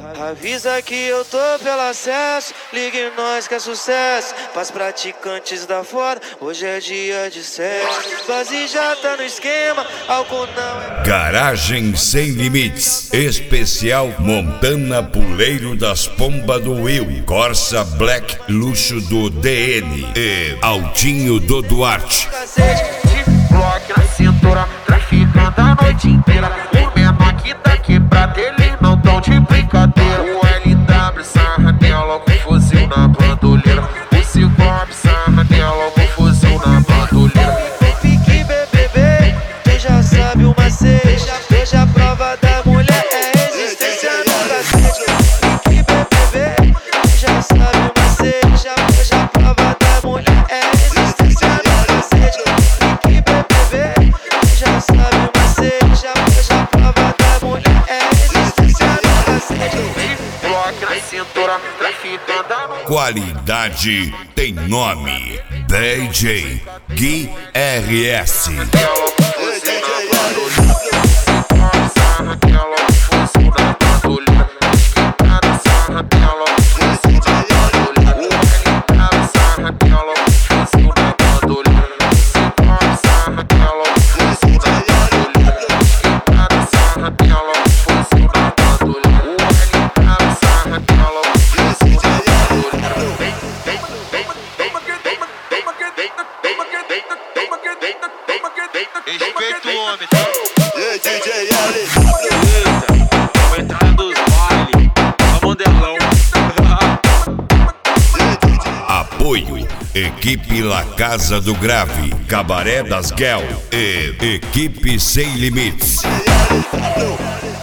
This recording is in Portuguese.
Avisa que eu tô pelo acesso, ligue nós que é sucesso. Pras praticantes da foda, hoje é dia de sexo. Base já tá no esquema, álcool não é... Garagem Sem Limites, especial Montana Puleiro das Pombas do Will, Corsa Black luxo do DN e Altinho do Duarte. Bloco na cintura, traficando a noite inteira. O menor que tá quebrado, eles não tão de brincadeira. O LW sarra nela com fuzil na bandoleira. O Ciclope sarra nela com fuzil na bandoleira. Fique BBB, quem já sabe o macete. Hoje a prova da mulher é resistência no cacete. Fique BBB, quem já sabe o macete. Hoje a prova da mulher é resistência no cacete. Fique BBB, quem já sabe o macete. Hoje a prova da mulher é resistência no cacete. Bloco na cintura, traficando a noite. Qualidade tem nome, DJ Gui RS. Respeita o homem, DJ L. vai entrar dos bailes, a modelão. Apoio Equipe La Casa do Grave, Cabaré das Guel e Equipe Sem Limites.